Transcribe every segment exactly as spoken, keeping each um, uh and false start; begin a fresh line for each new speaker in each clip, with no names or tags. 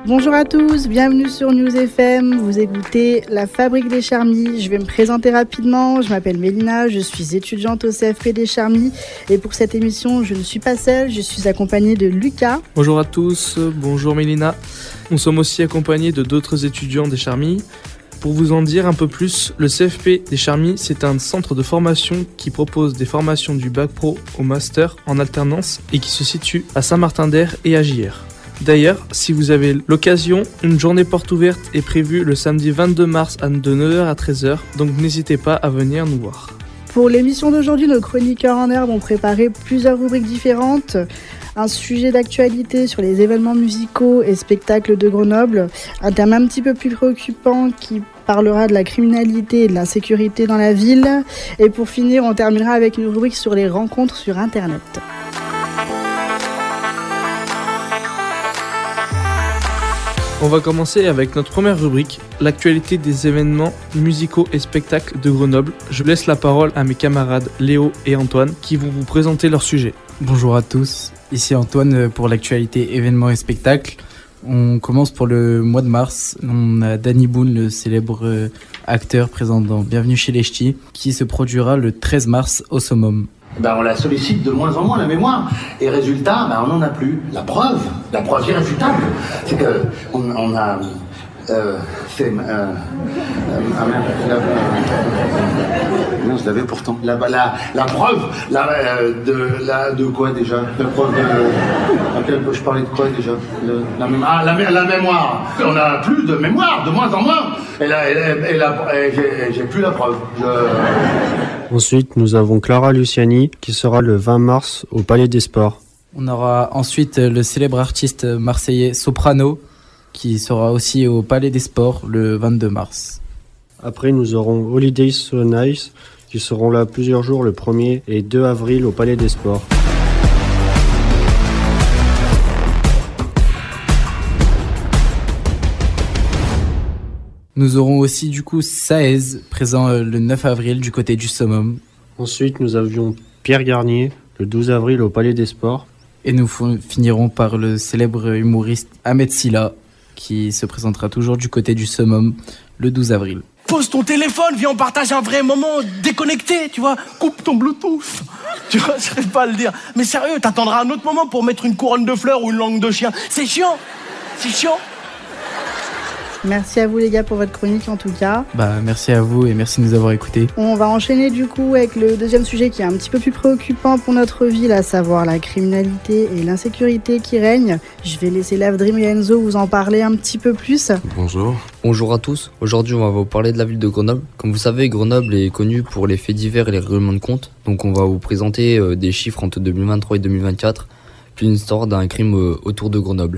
Bonjour à tous, bienvenue sur News F M, vous écoutez La Fabrique des Charmilles. Je vais me présenter rapidement, je m'appelle Mélina, je suis étudiante au C F P des Charmilles et pour cette émission je ne suis pas seule, je suis accompagnée de Lucas.
Bonjour à tous, bonjour Mélina. Nous sommes aussi accompagnés de d'autres étudiants des Charmilles. Pour vous en dire un peu plus, le C F P des Charmilles, c'est un centre de formation qui propose des formations du bac pro au master en alternance et qui se situe à Saint-Martin-d'Air et à J R. D'ailleurs, si vous avez l'occasion, une journée porte ouverte est prévue le samedi vingt-deux mars de neuf heures à treize heures, donc n'hésitez pas à venir nous voir.
Pour l'émission d'aujourd'hui, nos chroniqueurs en herbe ont préparé plusieurs rubriques différentes. Un sujet d'actualité sur les événements musicaux et spectacles de Grenoble, un thème un petit peu plus préoccupant qui parlera de la criminalité et de l'insécurité dans la ville. Et pour finir, on terminera avec une rubrique sur les rencontres sur Internet.
On va commencer avec notre première rubrique, l'actualité des événements musicaux et spectacles de Grenoble. Je laisse la parole à mes camarades Léo et Antoine qui vont vous présenter leur sujet.
Bonjour à tous, ici Antoine pour l'actualité événements et spectacles. On commence pour le mois de mars. On a Danny Boone, le célèbre acteur présent dans Bienvenue chez les Ch'tis, qui se produira le treize mars au Summum.
Ben, on la sollicite de moins en moins, la mémoire. Et résultat, ben, on n'en a plus. La preuve, la preuve irréfutable, c'est que on, on a... Euh, c'est... Euh, euh, ah merde, la, euh, non, je l'avais pourtant. La, la, la preuve la, euh, de, la, de quoi déjà La preuve de... Je parlais de quoi déjà le, la, ah, la, la mémoire. On n'a plus de mémoire, de moins en moins. Et, la, et, la, et, la, et j'ai, j'ai plus la preuve. Je...
Ensuite, nous avons Clara Luciani qui sera le vingt mars au Palais des Sports.
On aura ensuite le célèbre artiste marseillais Soprano qui sera aussi au Palais des Sports le vingt-deux mars.
Après, nous aurons Holidays So Nice qui seront là plusieurs jours le premier et deux avril au Palais des Sports.
Nous aurons aussi du coup Saez présent le neuf avril du côté du Summum.
Ensuite, nous avions Pierre Garnier le douze avril au Palais des Sports.
Et nous finirons par le célèbre humoriste Ahmed Silla qui se présentera toujours du côté du Summum le douze avril.
Pose ton téléphone, viens on partage un vrai moment déconnecté, tu vois. Coupe ton Bluetooth. Tu vois, je n'arrive pas à le dire. Mais sérieux, t'attendras un autre moment pour mettre une couronne de fleurs ou une langue de chien. C'est chiant. C'est chiant.
Merci à vous les gars pour votre chronique en tout cas.
Bah merci à vous et merci de nous avoir écoutés.
On va enchaîner du coup avec le deuxième sujet qui est un petit peu plus préoccupant pour notre ville, à savoir la criminalité et l'insécurité qui règne. Je vais laisser Lavdream et Enzo vous en parler un petit peu plus.
Bonjour. Bonjour à tous. Aujourd'hui on va vous parler de la ville de Grenoble. Comme vous savez, Grenoble est connue pour les faits divers et les règlements de compte. Donc on va vous présenter euh, des chiffres entre deux mille vingt-trois et deux mille vingt-quatre, puis une histoire d'un crime euh, autour de Grenoble.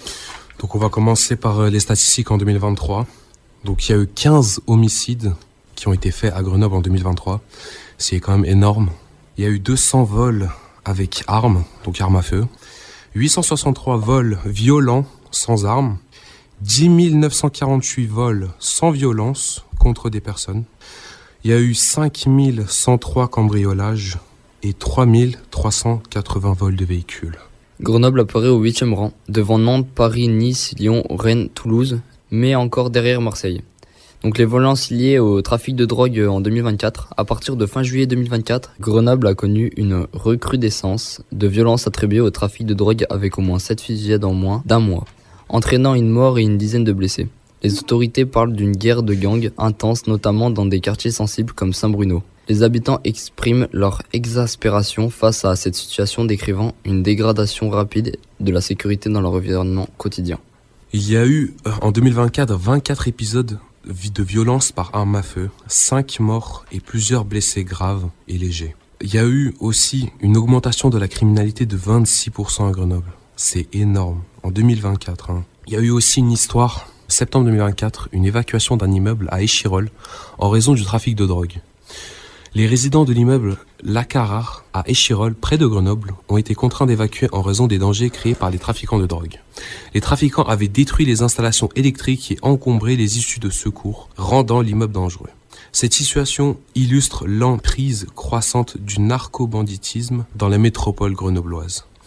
Donc on va commencer par les statistiques en deux mille vingt-trois. Donc il y a eu quinze homicides qui ont été faits à Grenoble en deux mille vingt-trois. C'est quand même énorme. Il y a eu deux cents vols avec armes, donc armes à feu. huit cent soixante-trois vols violents sans armes. dix mille neuf cent quarante-huit vols sans violence contre des personnes. Il y a eu cinq mille cent trois cambriolages et trois mille trois cent quatre-vingts vols de véhicules.
Grenoble apparaît au huitième rang, devant Nantes, Paris, Nice, Lyon, Rennes, Toulouse, mais encore derrière Marseille. Donc les violences liées au trafic de drogue en deux mille vingt-quatre. À partir de fin juillet deux mille vingt-quatre, Grenoble a connu une recrudescence de violences attribuées au trafic de drogue avec au moins sept fusillades en moins d'un mois, entraînant une mort et une dizaine de blessés. Les autorités parlent d'une guerre de gangs intense, notamment dans des quartiers sensibles comme Saint-Bruno. Les habitants expriment leur exaspération face à cette situation, décrivant une dégradation rapide de la sécurité dans leur environnement quotidien.
Il y a eu, en deux mille vingt-quatre, vingt-quatre épisodes de violence par arme à feu, cinq morts et plusieurs blessés graves et légers. Il y a eu aussi une augmentation de la criminalité de vingt-six pour cent à Grenoble. C'est énorme, en deux mille vingt-quatre. Hein. Il y a eu aussi une histoire, septembre deux mille vingt-quatre, une évacuation d'un immeuble à Échirolles en raison du trafic de drogue. Les résidents de l'immeuble La Carrare à Échirolles, près de Grenoble, ont été contraints d'évacuer en raison des dangers créés par les trafiquants de drogue. Les trafiquants avaient détruit les installations électriques et encombré les issues de secours, rendant l'immeuble dangereux. Cette situation illustre l'emprise croissante du narco-banditisme dans la métropole grenobloise.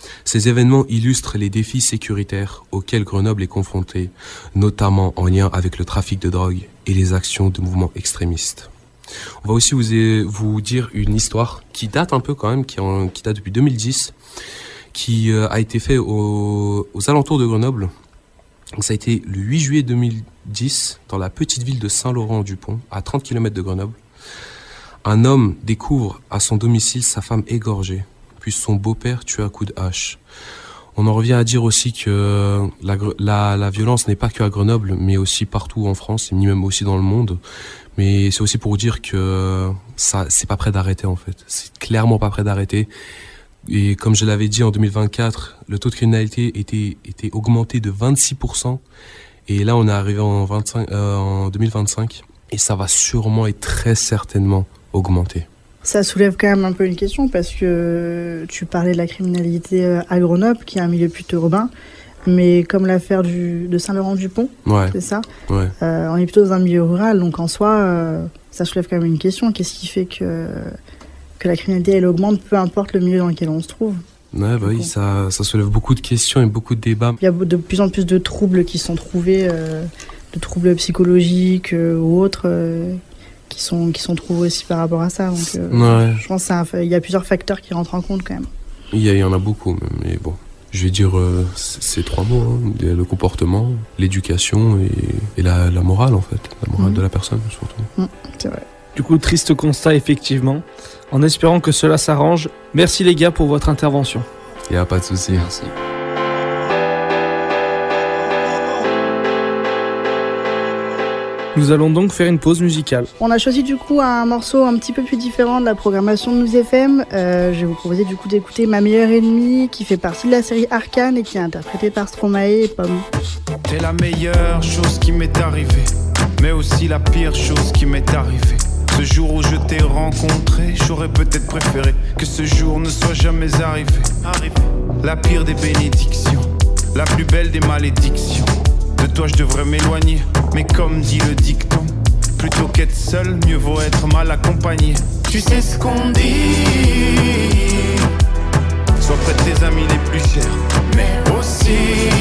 Ces événements illustrent les défis sécuritaires auxquels Grenoble est confrontée, notamment en lien avec le trafic de drogue et les actions de mouvements extrémistes. On va aussi vous, vous dire une histoire qui date un peu quand même, qui, en, qui date depuis deux mille dix, qui euh, a été fait au, aux alentours de Grenoble. Donc ça a été le huit juillet deux mille dix, dans la petite ville de Saint-Laurent-du-Pont, à trente kilomètres de Grenoble. Un homme découvre à son domicile sa femme égorgée, puis son beau-père tué à coups de hache. On en revient à dire aussi que la, la, la violence n'est pas que à Grenoble, mais aussi partout en France, et même aussi dans le monde. Mais c'est aussi pour dire que ça, c'est pas prêt d'arrêter en fait. C'est clairement pas prêt d'arrêter. Et comme je l'avais dit en deux mille vingt-quatre, le taux de criminalité était, était augmenté de vingt-six pour cent. Et là, on est arrivé en, vingt-cinq, euh, en deux mille vingt-cinq. Et ça va sûrement et très certainement augmenter.
Ça soulève quand même un peu une question parce que tu parlais de la criminalité à Grenoble, qui est un milieu plutôt urbain. Mais comme l'affaire du, de Saint-Laurent-du-Pont,
ouais.
c'est ça,
ouais.
euh, on est plutôt dans un milieu rural. Donc en soi, euh, ça soulève quand même une question. Qu'est-ce qui fait que... que la criminalité elle augmente, peu importe le milieu dans lequel on se trouve.
Ouais, bah oui, ça, ça soulève beaucoup de questions et beaucoup de débats.
Il y a de plus en plus de troubles qui sont trouvés, euh, de troubles psychologiques euh, ou autres, euh, qui sont qui sont trouvés aussi par rapport à ça. Donc, euh,
ouais.
je pense qu'il y a plusieurs facteurs qui rentrent en compte quand même.
Il y, il y en a beaucoup, mais bon. Je vais dire euh, ces trois mots, hein, le comportement, l'éducation et, et la, la morale en fait, la morale mmh. de la personne surtout.
Mmh, c'est vrai.
Du coup, triste constat effectivement. En espérant que cela s'arrange, merci les gars pour votre intervention.
Il n'y a pas de souci.
Merci.
Nous allons donc faire une pause musicale.
On a choisi du coup un morceau un petit peu plus différent de la programmation de Nous F M. Euh, je vais vous proposer du coup d'écouter Ma meilleure ennemie, qui fait partie de la série Arcane et qui est interprétée par Stromae et Pomme.
T'es la meilleure chose qui m'est arrivée, mais aussi la pire chose qui m'est arrivée. Ce jour où je t'ai rencontré, j'aurais peut-être préféré que ce jour ne soit jamais arrivé. La pire des bénédictions, la plus belle des malédictions. De toi je devrais m'éloigner, mais comme dit le dicton, plutôt qu'être seul, mieux vaut être mal accompagné. Tu sais ce qu'on dit, sois près de tes amis les plus chers, mais aussi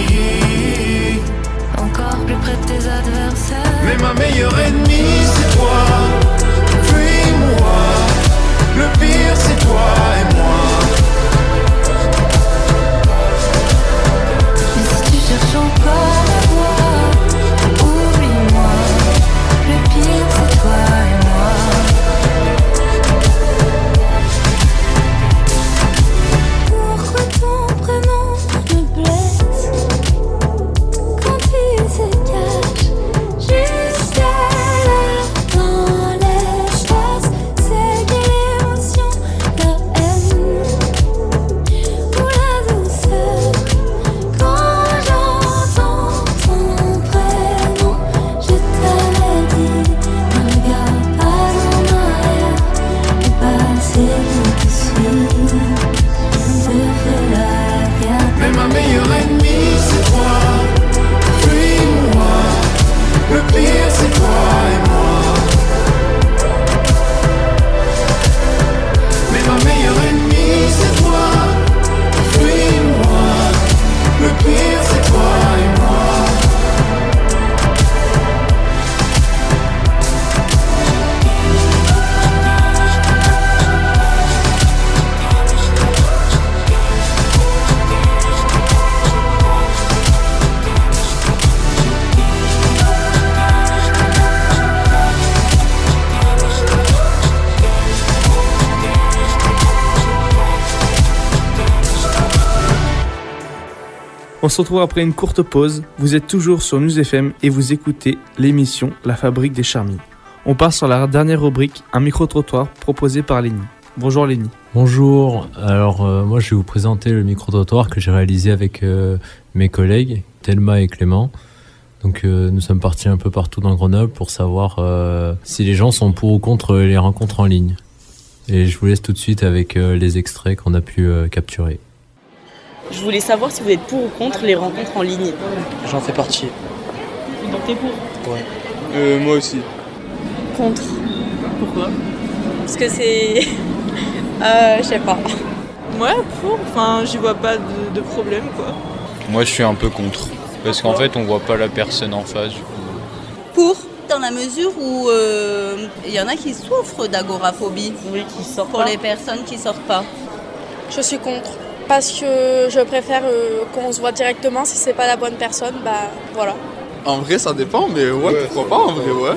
encore plus près de tes adversaires.
Mais ma meilleure ennemie c'est toi, puis moi. Le pire c'est toi et moi.
Et si tu cherches encore à voir, oublie-moi. Le pire c'est toi et moi. Pourquoi ton prénom me blesse quand il se cache juste là dans l'espace? C'est quelle émotion, la haine ou la douceur? Quand j'entends ton prénom, je t'avais dit, ne regarde pas en arrière et passer au-dessus. On te fait la guerre.
Mais ma meilleure ennemie c'est toi, puis moi. Le pire c'est toi et moi. Mais ma meilleure ennemie c'est toi, puis moi. Le pire c'est toi et moi.
On se retrouve après une courte pause. Vous êtes toujours sur News F M et vous écoutez l'émission La Fabrique des Charmilles. On part sur la dernière rubrique, un micro-trottoir proposé par Lenny. Bonjour Lenny.
Bonjour, alors euh, moi je vais vous présenter le micro-trottoir que j'ai réalisé avec euh, mes collègues Thelma et Clément. Donc euh, nous sommes partis un peu partout dans Grenoble pour savoir euh, si les gens sont pour ou contre les rencontres en ligne. Et je vous laisse tout de suite avec euh, les extraits qu'on a pu euh, capturer.
Je voulais savoir si vous êtes pour ou contre les rencontres en ligne.
J'en fais partie.
Donc t'es pour?
Ouais. Euh, moi aussi.
Contre. Pourquoi?
Parce que c'est... euh, je sais pas. Ouais, pour. Enfin, j'y vois pas de, de problème, quoi.
Moi, je suis un peu contre. Parce qu'en fait, on voit pas la personne en face, du coup.
Pour, dans la mesure où il euh, y en a qui souffrent d'agoraphobie.
Oui, qui sortent
Pour
pas.
les personnes qui sortent pas.
Je suis contre. Parce que je préfère euh, qu'on se voit directement. Si c'est pas la bonne personne, bah voilà.
En vrai, ça dépend, mais ouais, ouais pourquoi pas, en vrai, ouais.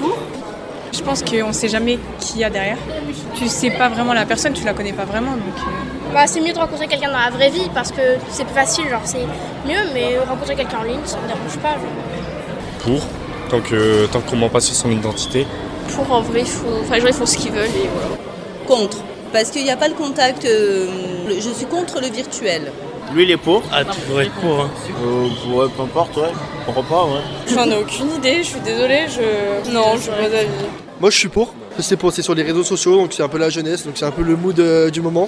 Je pense qu'on ne sait jamais qui y a derrière. Tu sais pas vraiment la personne, tu la connais pas vraiment. Donc euh...
bah, c'est mieux de rencontrer quelqu'un dans la vraie vie parce que c'est plus facile, genre c'est mieux, mais rencontrer quelqu'un en ligne, ça me dérange pas. Genre.
Pour, tant que tant qu'on ment pas sur son identité.
Pour, en vrai, il faut... enfin, les gens ils font ce qu'ils veulent et voilà.
Contre, parce qu'il n'y a pas le contact, euh, je suis contre le virtuel.
Lui, il est pour. Ah, tu devrais être pour. Hein. Euh, ouais, peu importe, ouais. Pourquoi pas, ouais.
J'en ai aucune idée, je suis désolée, je... Non, je pas d'avis.
Moi, je suis pour. C'est pour, c'est sur les réseaux sociaux, donc c'est un peu la jeunesse, donc c'est un peu le mood euh, du moment.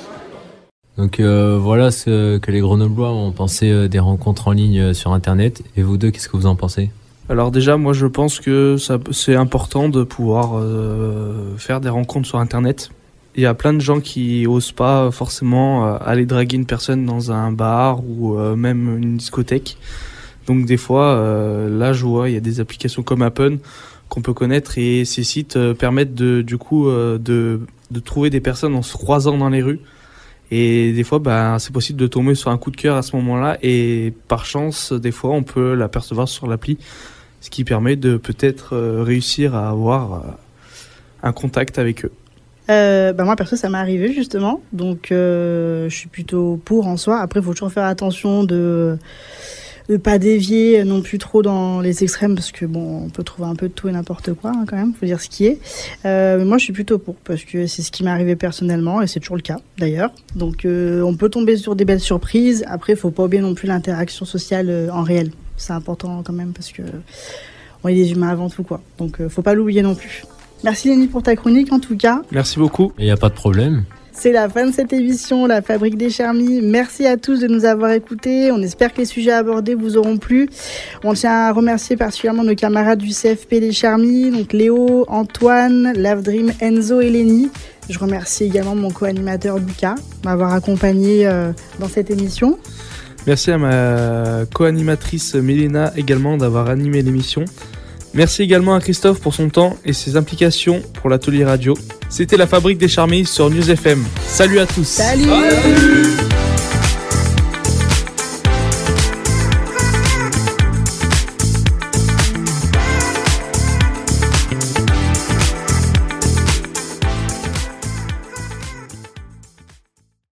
Donc euh, voilà ce que les Grenoblois ont pensé euh, des rencontres en ligne euh, sur Internet. Et vous deux, qu'est-ce que vous en pensez ?
Alors déjà, moi je pense que ça, c'est important de pouvoir euh, faire des rencontres sur Internet. Il y a plein de gens qui osent pas forcément euh, aller draguer une personne dans un bar ou euh, même une discothèque. Donc des fois, euh, là je vois, il y a des applications comme Happn qu'on peut connaître et ces sites euh, permettent de, du coup euh, de, de trouver des personnes en se croisant dans les rues. Et des fois, bah, c'est possible de tomber sur un coup de cœur à ce moment-là et par chance, des fois, on peut l'apercevoir sur l'appli, ce qui permet de peut-être euh, réussir à avoir euh, un contact avec eux.
Euh, bah moi perso ça m'est arrivé justement, donc euh, je suis plutôt pour en soi. Après il faut toujours faire attention de de pas dévier non plus trop dans les extrêmes parce que bon on peut trouver un peu de tout et n'importe quoi hein, quand même, faut dire ce qui est. Euh, mais moi je suis plutôt pour parce que c'est ce qui m'est arrivé personnellement et c'est toujours le cas d'ailleurs. Donc euh, on peut tomber sur des belles surprises. Après il faut pas oublier non plus l'interaction sociale euh, en réel. C'est important quand même parce que on est des humains avant tout quoi. Donc euh, faut pas l'oublier non plus. Merci Lenny pour ta chronique en tout cas.
Merci beaucoup.
Il n'y a pas de problème.
C'est la fin de cette émission, La Fabrique des Charmies. Merci à tous de nous avoir écoutés. On espère que les sujets abordés vous auront plu. On tient à remercier particulièrement nos camarades du C F P des Charmies, donc Léo, Antoine, Love Dream, Enzo et Lenny. Je remercie également mon co-animateur Lucas de m'avoir accompagné euh, dans cette émission.
Merci à ma co-animatrice Mélina également d'avoir animé l'émission. Merci également à Christophe pour son temps et ses implications pour l'atelier radio. C'était La Fabrique des Charmies sur News F M. Salut à tous.
Salut. Salut.